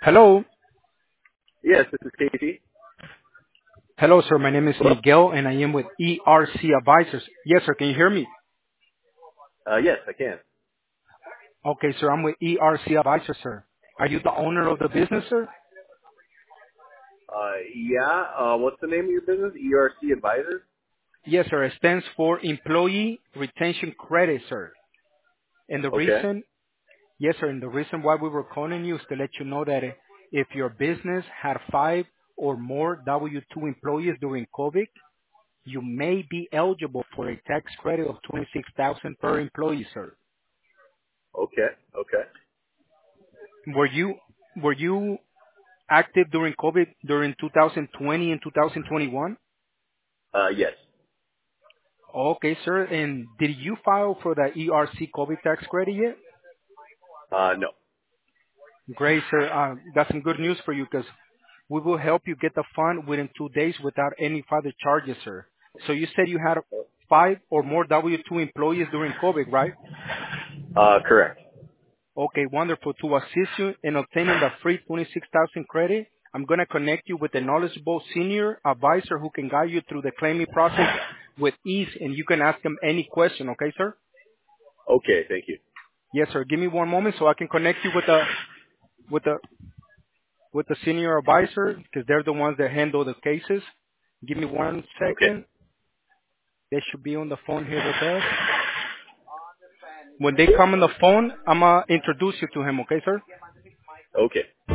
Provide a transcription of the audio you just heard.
Hello. Yes, this is Casey. Hello, sir. My name is Hello? Miguel, and I am with ERC Advisors. Yes, sir. Can you hear me? Yes, I can. Okay, sir. I'm with ERC Advisors, sir. Are you the owner of the business, sir? Yeah, what's the name of your business? ERC Advisors? Yes, sir. It stands for Employee Retention Credit, sir. And the Okay, reason, yes, sir, and the reason why we were calling you is to let you know that if your business had 5 or more W-2 employees during COVID, you may be eligible for a tax credit of 26,000 per employee, sir. okay, okay. Were you were you active during COVID during 2020 and 2021? Yes. Okay, sir. And did you file for the ERC COVID tax credit yet? No. Great, sir. That's some good news for you because we will help you get the fund within 2 days without any further charges, sir. So you said you had 5 or more W-2 employees during COVID, right? Correct. Okay, wonderful. To assist you in obtaining the free 26,000 credit, I'm going to connect you with a knowledgeable senior advisor who can guide you through the claiming process with ease, and you can ask him any question, okay, sir? Okay, thank you. Yes, sir. Give me one moment so I can connect you with the with the senior advisor because they're the ones that handle the cases. Give me one Okay, second. They should be on the phone here with us. When they come on the phone, I'm gonna introduce you to him, okay, sir? okay.